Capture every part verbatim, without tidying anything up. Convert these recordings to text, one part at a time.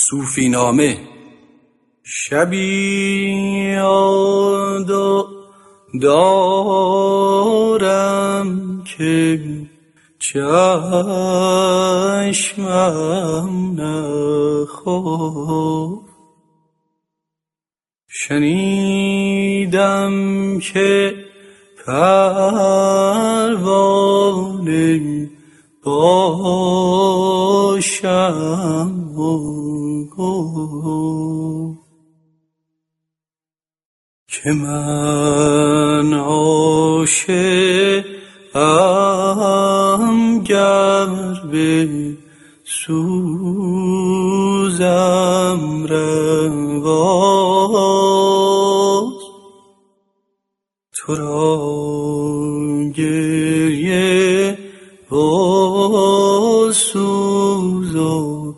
صوفی نامه. شبی یاد دارم که چشمم نخفت، شنیدم که پروانه باشم و گفت که من عاشقم گر به سوزم رواست، تو را گریه با سوز و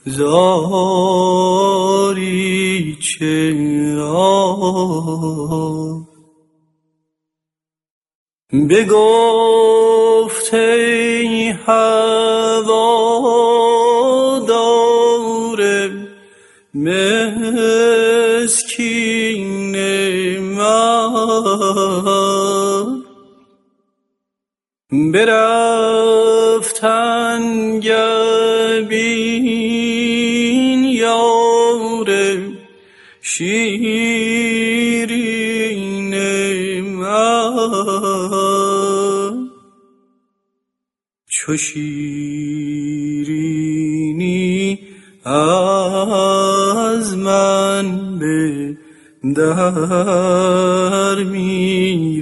زاری چرا؟ بگفت ای هوادار مسکین من، برفتن گبین یار شیرین من، چو شیرینی از من به در می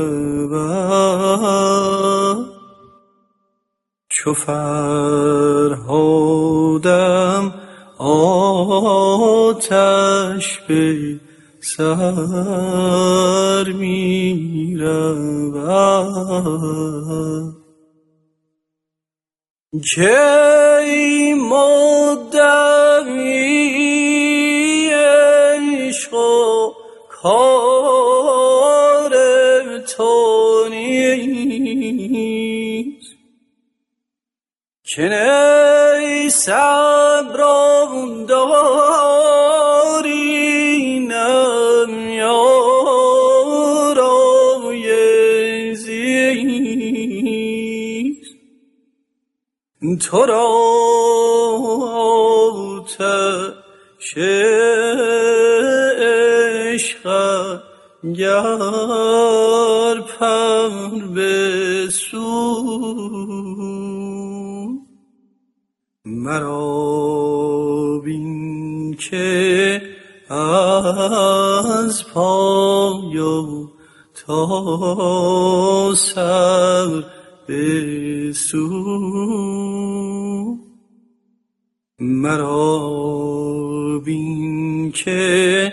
رود، چو فرهادم آتش به سر می رود، که ای مدعی عشق و کار تو نیست، که نی صبرم داری نم یارای زیست، تو را آتش عشق گر پر بسوز، مرا بین که از پای و تا سر بسوز، مرا بین که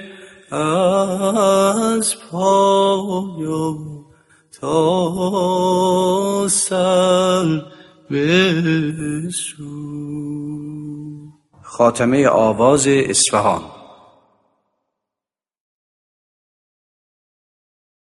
از پای و تا سر بسوز. خاتمه آواز اصفهان.